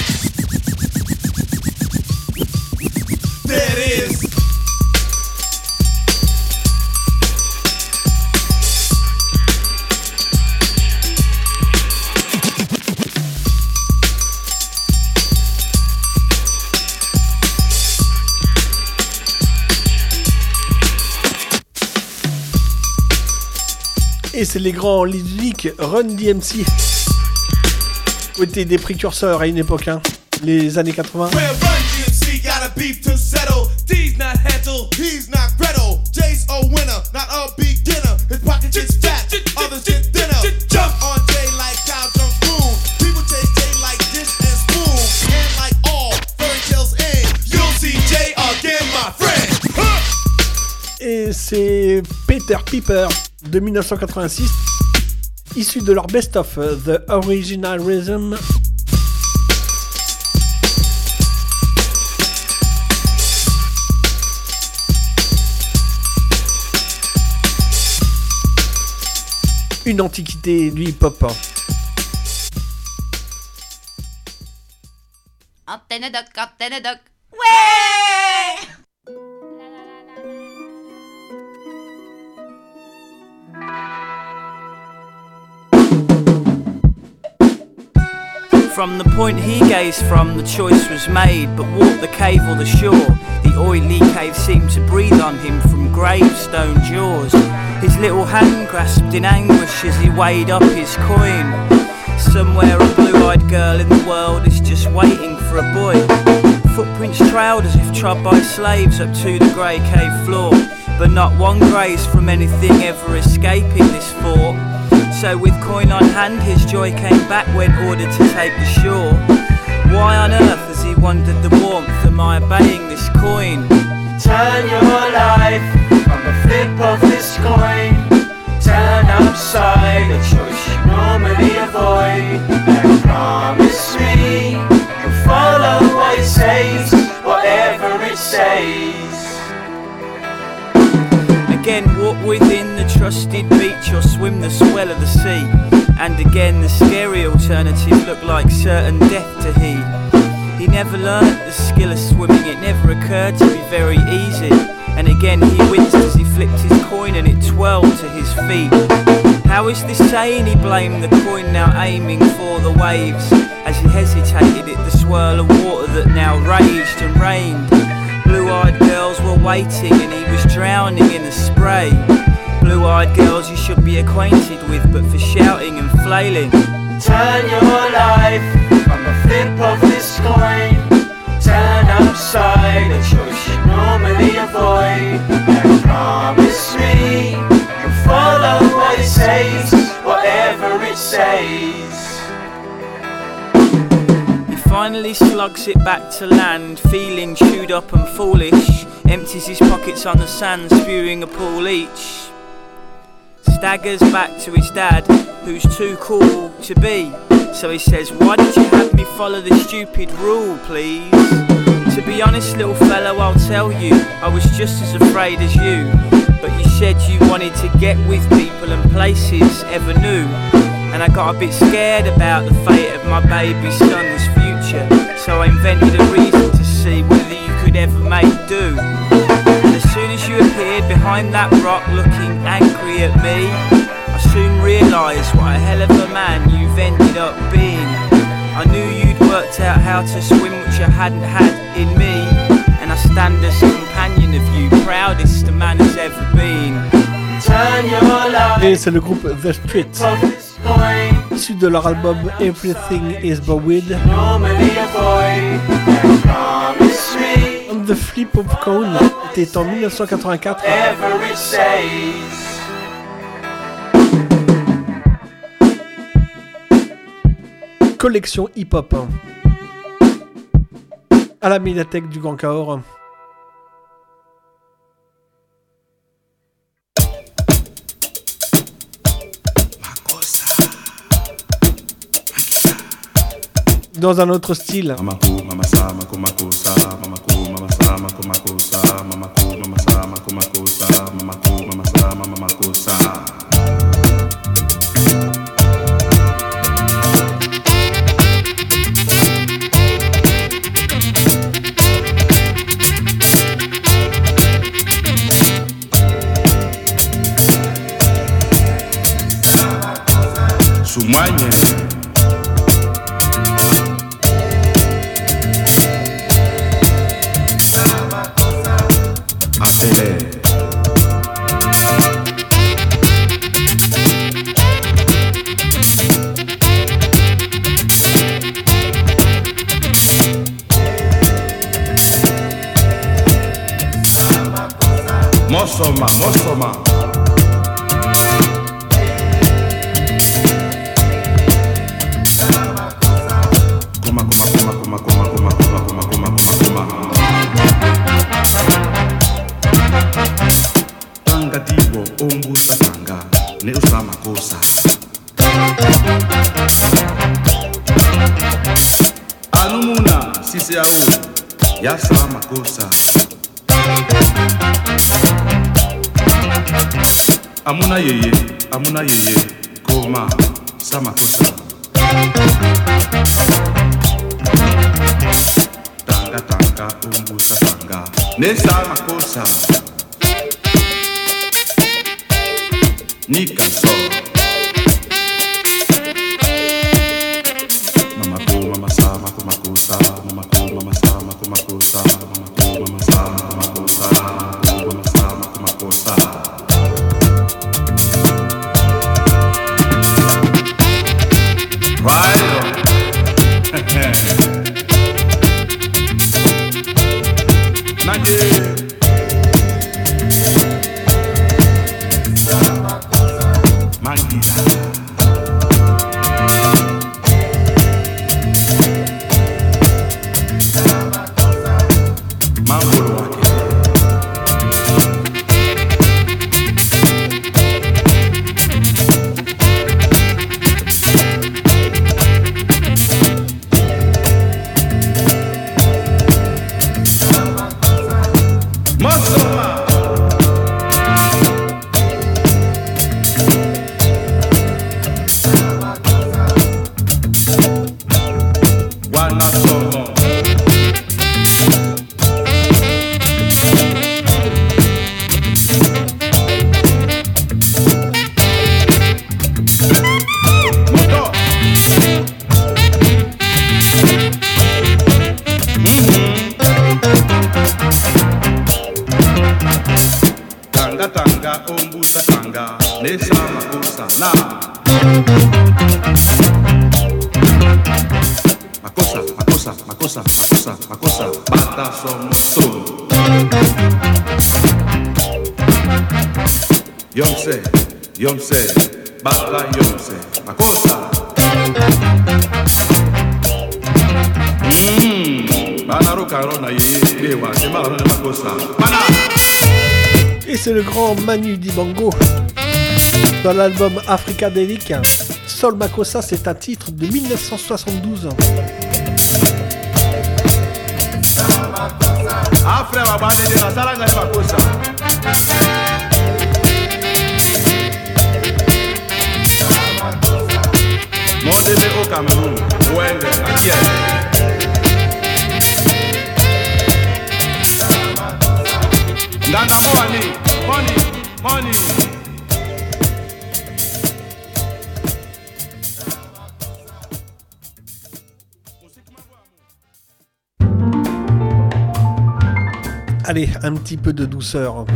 Speaker 9: There it is.
Speaker 1: Et c'est les grands lyriques Run D M C qui étaient des précurseurs à une époque, hein, les années quatre-vingts.
Speaker 16: Where Run D M C got a beef to settle. D's not Hansel, he's not Gretel. Jay's a winner, not a beginner. His pocket gets fat, others get thinner. Jump on Jay like cow jump spoon. People chase Jay like dish and spoon. And like all fairy tales end, you'll see Jay again, my friend. Huh!
Speaker 1: Et c'est Peter Piper de mille neuf cent quatre-vingt-six, issu de leur best-of The Original Rhythm. Une antiquité du hip-hop.
Speaker 17: Antenne doc, antenne doc. Ouais!
Speaker 18: From the point he gazed from, the choice was made. But walk the cave or the shore, the oily cave seemed to breathe on him from gravestone jaws. His little hand grasped in anguish as he weighed up his coin. Somewhere a blue-eyed girl in the world is just waiting for a boy. Footprints trailed as if trod by slaves up to the grey cave floor. But not one graze from anything ever escaping this fort. So with coin on hand his joy came back when ordered to take the shore. Why on earth, as he wondered the warmth, am I obeying this coin?
Speaker 19: Turn your life on the flip of this coin. Turn upside, a choice you normally avoid. And promise me you'll follow what it says, whatever it says.
Speaker 18: Again, walk within the trusted beach or swim the swell of the sea. And again, the scary alternative looked like certain death to he. He never learnt the skill of swimming, it never occurred to be very easy. And again, he winced as he flicked his coin and it twirled to his feet. How is this saying? He blamed the coin, now aiming for the waves. As he hesitated at the swirl of water that now raged and rained. Blue-eyed girls were waiting and he was drowning in the spray. Blue-eyed girls you should be acquainted with, but for shouting and flailing.
Speaker 19: Turn your life on the flip of this coin. Turn upside, a choice you normally avoid. And promise me you'll follow what it says, whatever it says.
Speaker 18: Finally slugs it back to land, feeling chewed up and foolish. Empties his pockets on the sand, spewing a pool each. Staggers back to his dad, who's too cool to be. So he says, why did you have me follow the stupid rule, please? To be honest, little fellow, I'll tell you, I was just as afraid as you. But you said you wanted to get with people and places ever new. And I got a bit scared about the fate of my baby son's future. So I invented a reason to see whether you could ever make do. And as soon as you appeared behind that rock looking angry at me, I soon realised what a hell of a man you've ended up being. I knew you'd worked out how to swim, which I hadn't had in me. And I stand as companion of you, proudest a man has ever been.
Speaker 19: Turn your life.
Speaker 1: Et c'est le groupe The Street, issu de leur album Everything Is Buried. the Flip of Coin était en dix-neuf cent quatre-vingt-quatre. Collection hip-hop à la médiathèque du Grand Cahors. Dans un autre style.
Speaker 20: Sumanye Atele Mosoma, Mosoma Makosa Anumuna sisi yao yasa makosa Amuna yeye amuna yeye koma sa makosa Tanga tanga umbusa tanga nesa makosa Nika so Mama ko mama sa mako mako sa mama ko mama sa mako mako sa mama ko mama sa mako mako sa mama sa mako mako sa Right on Nage Mangila Mangolo wake Mosoma Makosa, makosa, makosa, makosa, makosa, bata somoto. Yomse, yomse, bata yomse, makosa. Mmm, bana rokarona ye, bewa, c'est marrant de makosa. Bana.
Speaker 1: Et c'est le grand Manu Dibango dans l'album Africadelic. Sol Makossa, c'est un titre de dix-neuf cent soixante-douze.
Speaker 20: Mondele au Cameroun, Wende, Akia. Ndanda money, money, money.
Speaker 1: Allez, un petit peu de douceur.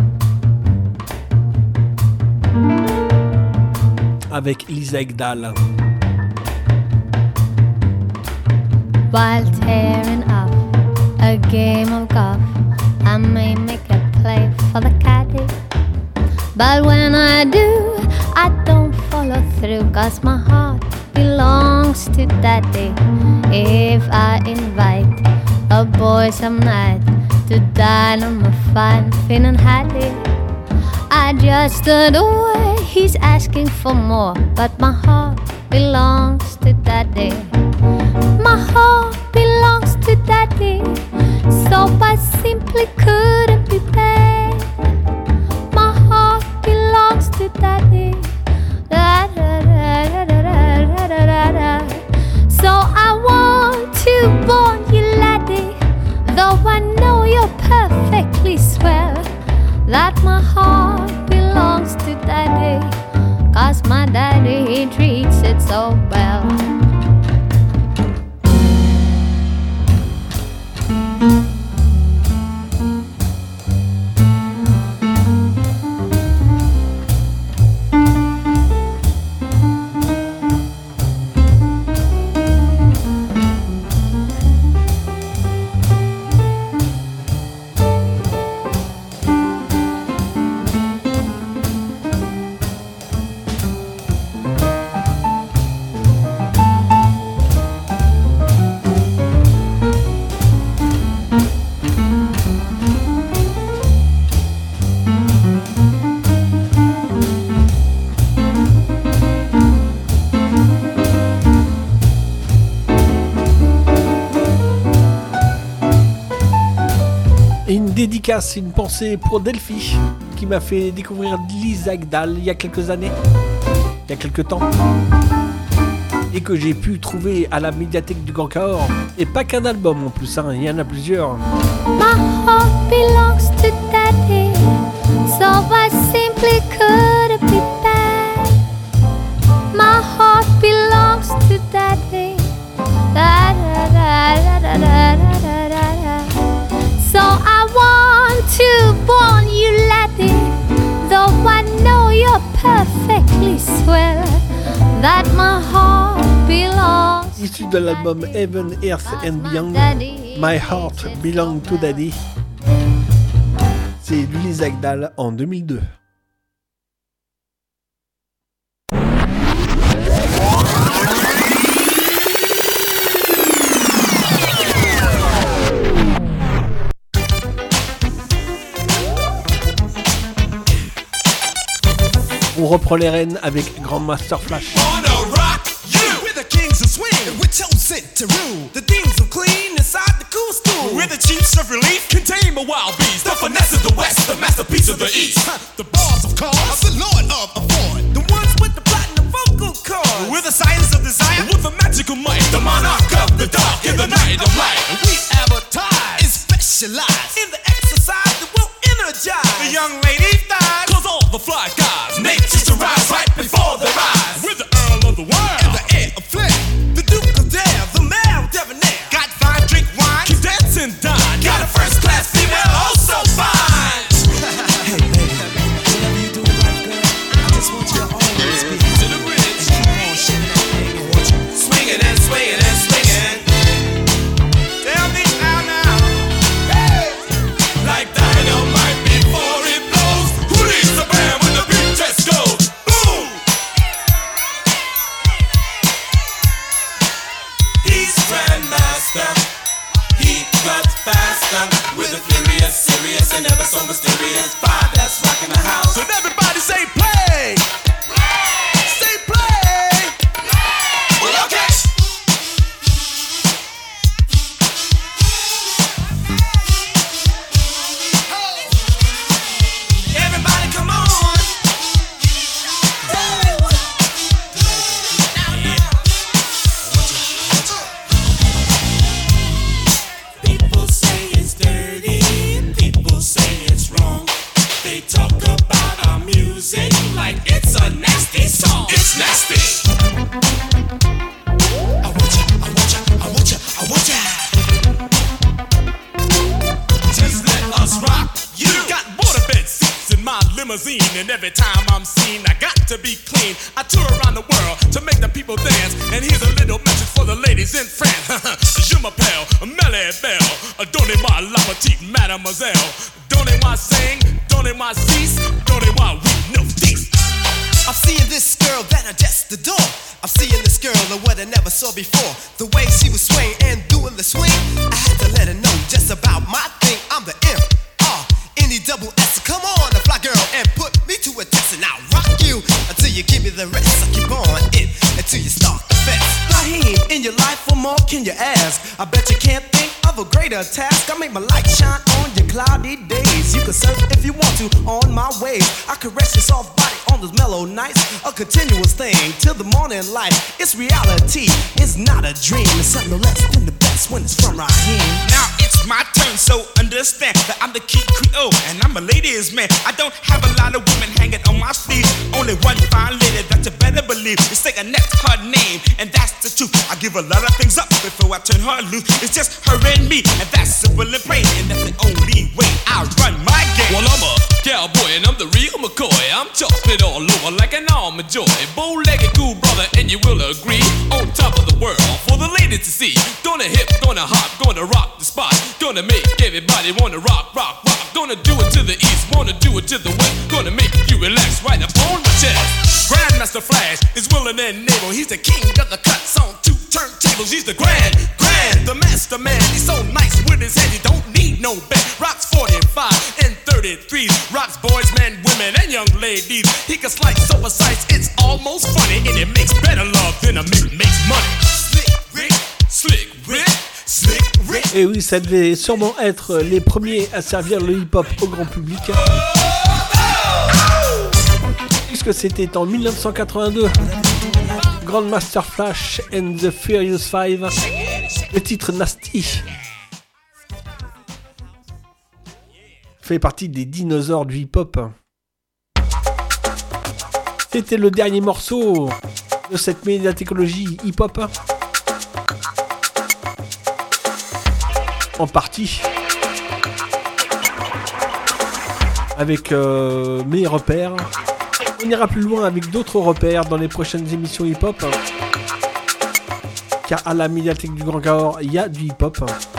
Speaker 1: Avec Lisa Ekdahl.
Speaker 21: While tearing up a a game of golf, I may make a play for the caddy. But when I do, I don't follow through, cause my heart belongs to daddy. If I invite a boy some night to dine on my fine Finn Hattie, I just adore, he's asking for more, but my heart belongs to daddy. My heart belongs to daddy, so I simply couldn't be bad. My heart belongs to daddy. Da, da, da, da, da, da, da, da. So I want to warn you, laddie, though I know you're perfectly swell, that my heart belongs to daddy, cause my daddy, he treats it so well.
Speaker 1: Dédicace, une pensée pour Delphi qui m'a fait découvrir Lisa Agdal il y a quelques années, il y a quelques temps, et que j'ai pu trouver à la médiathèque du Grand Cahors. Et pas qu'un album en plus, hein, il y en a plusieurs.
Speaker 21: My heart belongs to daddy, so I simply couldn't be bad. My heart belongs to daddy. Da, da, da, da, da, da, da, da, da. So I want to warn you, laddie, though I know you're perfectly swell, that my heart belongs.
Speaker 1: Issu de l'album Heaven, Earth and Beyond, My Heart Belongs to Daddy. C'est Lisa Agdal en deux mille deux. On reprend les rênes avec Grandmaster Flash.
Speaker 16: We're the kings of swing, and we're chosen to rule the things of clean inside the cool school. We're the chiefs of relief, contain the wild beast, the finesse of the west, the masterpiece of the east. The bars of cars, the lord of the ford, the ones with the platinum vocal cords. We're the science of desire, with the magical might, the monarch of the dark in the night of light. And we advertise, is specialized in the exercise that will energize the young ladies' thighs, cause all the fly guys, nature's to rise right before their eyes. We're the earl of the world, and the heir of flint, the duke of dare, the mayor of debonair. Got fine, drink wine, keep dancing, dine. Got a first class female, oh so fine. Hey baby, whatever you do in life, girl, I just want you to always be to the bridge. Keep on shaking that thing, I want you swinging and swinging and swinging. Tell me now, now, hey, like dynamite before it blows. Who leads the band when the beat just goes? Boom! He's Grandmaster. He cuts faster with a furious, serious, and ever so mysterious vibe that's rocking the house. So everybody say play! Say play! Well, okay! Everybody come on! People say it's dirty, people say it's wrong.
Speaker 9: limousine, and every time I'm seen, I got to be clean. I tour around the world to make the people dance, and here's a little message for the ladies in France. Je m'appelle Melly Belle, donnez-moi la petite mademoiselle. Donnez-moi sing, donnez-moi cease, donnez-moi oui, no cease.
Speaker 2: I'm seeing this girl that I just adore. I'm seeing this girl and what I never saw before. The way she was swaying and doing the swing, I had to let her know just about my thing. I'm the M R N E double S. Come on, a fly girl, and put me to a test, and I'll rock you until you give me the rest. I keep on it until you start the fest.
Speaker 8: Naheem, in your life, what more can you ask? I bet you can't think of a greater task. I make my light shine on your cloudy days. You can surf if you want to on my waves. I caress your soft body on those mellow nights. A continuous thing till the morning light. It's reality, it's not a dream. It's something no less than the best when it's from Raheem.
Speaker 22: Now it's my turn, so understand that I'm the key Creole and I'm a ladies man. I don't have a lot of women hanging on my sleeve. Only one fine lady that you better believe. It's like a next her name, and that's the truth. I give a lot of things up before I turn her loose. It's just her and me, and that's simple and plain, and that's the only way I run my game.
Speaker 3: Well, I'm a cowboy and I'm the real McCoy. I'm chocolate all over like an almond joy. Bow-legged cool brother, and you will agree. On top of the world for the ladies to see. Gonna hip, gonna hop, gonna rock the spot. Gonna make everybody wanna rock, rock, rock. Gonna do it to the east, wanna do it to the west. Gonna make you relax right up on my chest.
Speaker 9: Grandmaster Flash is willing and able. He's the king of the cuts on two turntables. He's the grand, grand, the master man. He's so nice with his head, he don't need no bed. Rocks forty-five and thirty-threes. Rocks boys, men, women, and young ladies. He can slice so precise, it's almost funny. And it makes better love than a mix makes money. Slick Rick, Slick Rick, Slick Rick.
Speaker 1: Et oui, ça devait sûrement être les premiers à servir le hip-hop au grand public. Puisque c'était en dix-neuf cent quatre-vingt-deux. Grandmaster Flash and the Furious Five. Le titre Nasty fait partie des dinosaures du hip-hop. C'était le dernier morceau de cette médiatécologie hip-hop. En partie. Avec euh, mes repères. On ira plus loin avec d'autres repères dans les prochaines émissions hip-hop. Car à la médiathèque du Grand Cahors, il y a du hip-hop.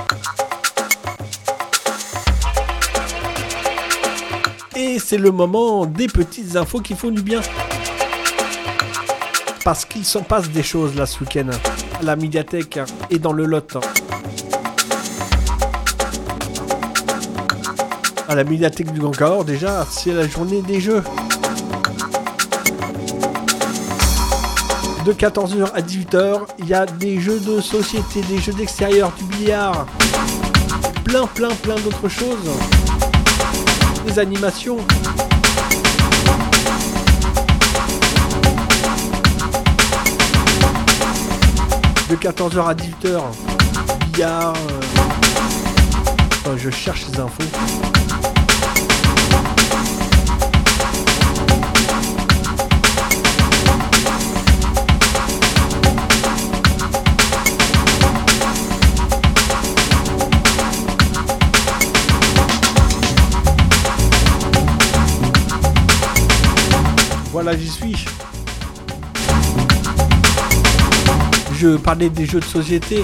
Speaker 1: Et c'est le moment des petites infos qui font du bien. Parce qu'il s'en passe des choses là ce week-end. À la médiathèque et dans le Lot. À la médiathèque du Grand Cahors, déjà, c'est la journée des jeux. De quatorze heures à dix-huit heures, il y a des jeux de société, des jeux d'extérieur, du billard, plein plein plein d'autres choses, des animations. De quatorze heures à dix-huit heures, billard. Euh... Enfin, je cherche les infos. Voilà, j'y suis. Je parlais des jeux de société.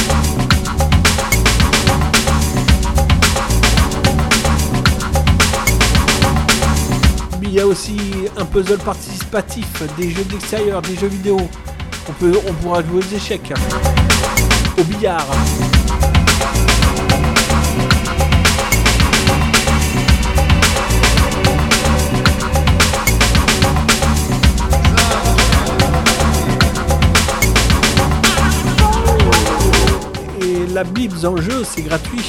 Speaker 1: Mais il y a aussi un puzzle participatif, des jeux d'extérieur, des jeux vidéo. On peut, on pourra jouer aux échecs, au billard. La Bibs en jeu, c'est gratuit.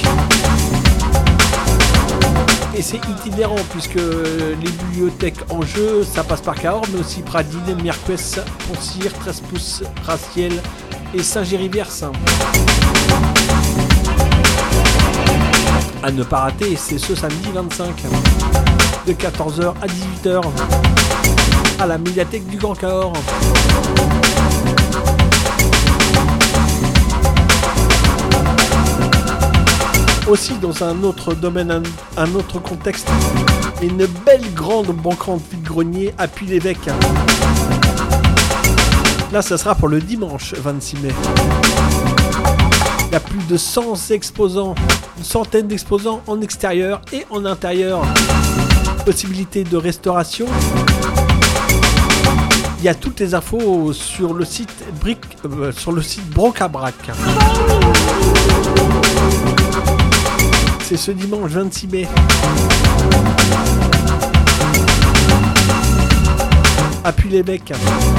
Speaker 1: Et c'est itinérant puisque les bibliothèques en jeu, ça passe par Cahors, mais aussi Pradines, Miercues, Poncir, treize pouces, Raciel et Saint-Géry-Verse. À ne pas rater, c'est ce samedi vingt-cinq, de quatorze heures à dix-huit heures, à la médiathèque du Grand Cahors. Aussi dans un autre domaine, un, un autre contexte, Et une belle grande brocante vide-grenier à Puy-l'Évêque. Là, ça sera pour le dimanche vingt-six mai. Il y a plus de cent exposants, une centaine d'exposants en extérieur et en intérieur. Possibilité de restauration. Il y a toutes les infos sur le site Bric, euh, sur le site Broc-à-Brac. C'est ce dimanche vingt-six mai. À Puy-l'Évêque.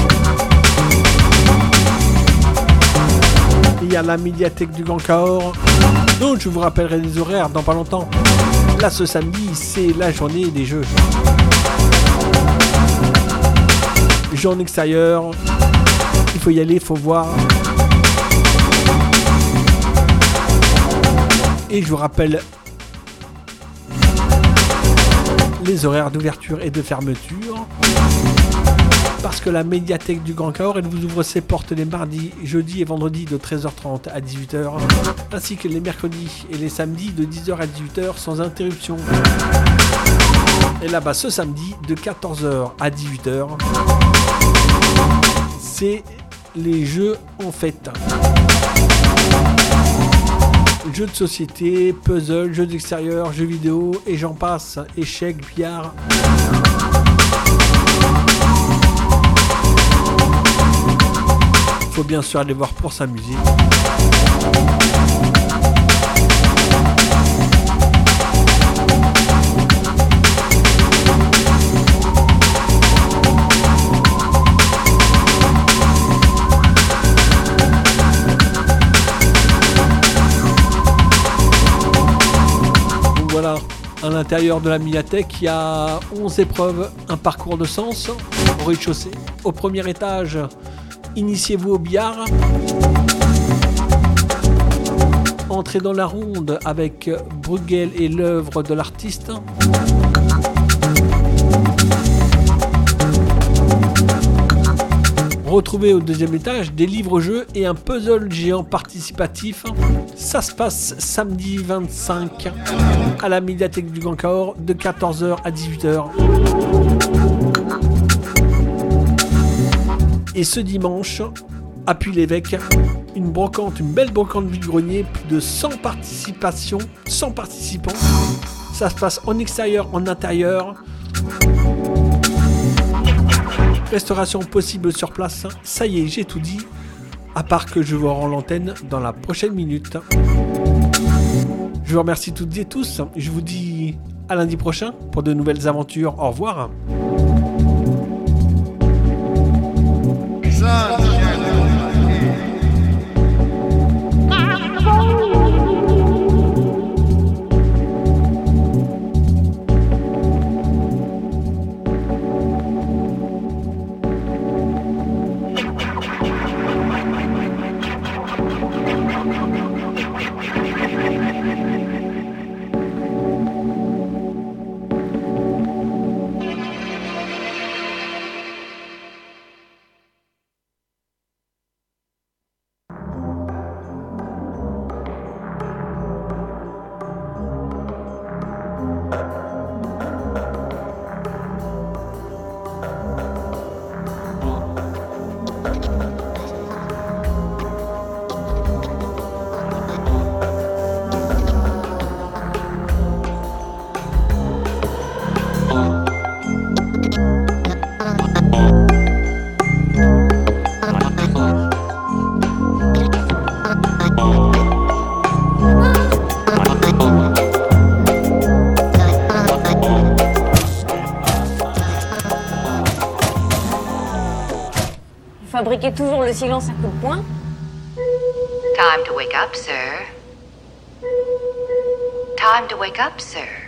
Speaker 1: Il y a la médiathèque du Grand Cahors. Donc je vous rappellerai les horaires dans pas longtemps. Là ce samedi c'est la journée des jeux. Jeux en extérieur. Il faut y aller, il faut voir. Et je vous rappelle les horaires d'ouverture et de fermeture. Parce que la médiathèque du Grand Cahors, elle vous ouvre ses portes les mardis, jeudis et vendredis de treize heures trente à dix-huit heures, ainsi que les mercredis et les samedis de dix heures à dix-huit heures sans interruption. Et là-bas, ce samedi, de quatorze heures à dix-huit heures, c'est les jeux en fête. Jeux de société, puzzle, jeux d'extérieur, jeux vidéo et j'en passe, échecs, billard. Faut bien sûr aller voir pour s'amuser. Donc voilà, à l'intérieur de la médiathèque, il y a onze épreuves, un parcours de sens au rez-de-chaussée. Au premier étage, initiez-vous au billard. Entrez dans la ronde avec Bruegel et l'œuvre de l'artiste. Retrouvez au deuxième étage des livres-jeux et un puzzle géant participatif. Ça se passe samedi vingt-cinq à la médiathèque du Grand Cahors de quatorze heures à dix-huit heures. Et ce dimanche, à Puy-l'Évêque, une brocante, une belle brocante vide-grenier, plus de cent participations, cent participants. Ça se passe en extérieur, en intérieur. Restauration possible sur place. Ça y est, j'ai tout dit. À part que je vous rends l'antenne dans la prochaine minute. Je vous remercie toutes et tous. Je vous dis à lundi prochain pour de nouvelles aventures. Au revoir.
Speaker 4: Fabriquez toujours le silence à coups de poing.
Speaker 5: Time to wake up, sir. Time to wake up, sir.